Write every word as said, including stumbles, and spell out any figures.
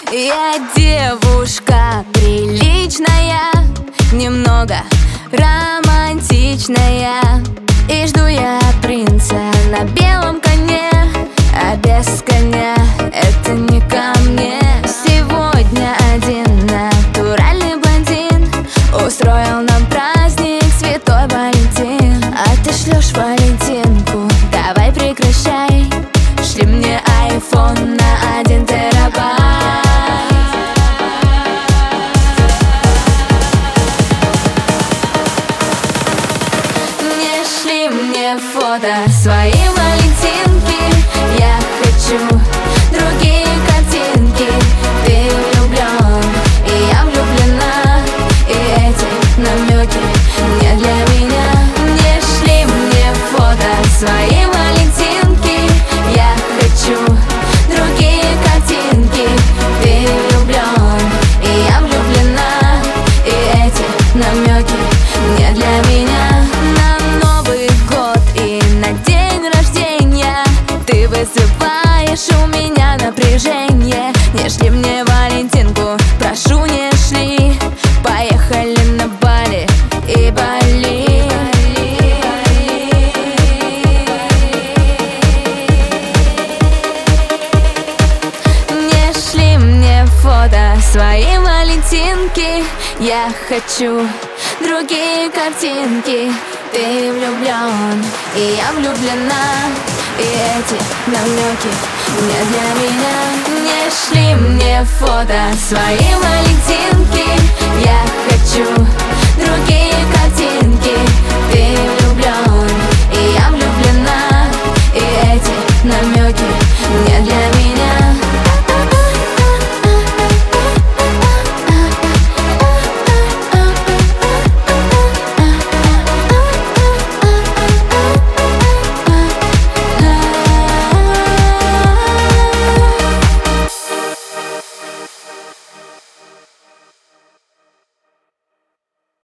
Я девушка приличная, немного романтичная, и жду я принца на белом коне, а без коня это не ко мне. Сегодня один натуральный блондин устроил нам праздник Святой Валентин. А ты шлешь Валентинку, давай прекращай, шли мне айфон на один терабайт. Не шли мне фото своей Валентинки, я хочу другие картинки. Ты влюблен, и я влюблена, и эти намеки не для меня. Не шли мне фото своей Валентинки, я хочу другие картинки. Ты влюблен, и я влюблена, и эти намеки не для меня. На Новый год и на день рождения ты вызываешь у меня напряжение. Не шли мне Валентинку, прошу, не шли. Поехали на Бали и Бали. Не шли мне фото своей Валентинки, я хочу другие картинки. Ты влюблен, и я влюблена, и эти намеки не для меня. Не шли мне фото своей Валентинки, я хочу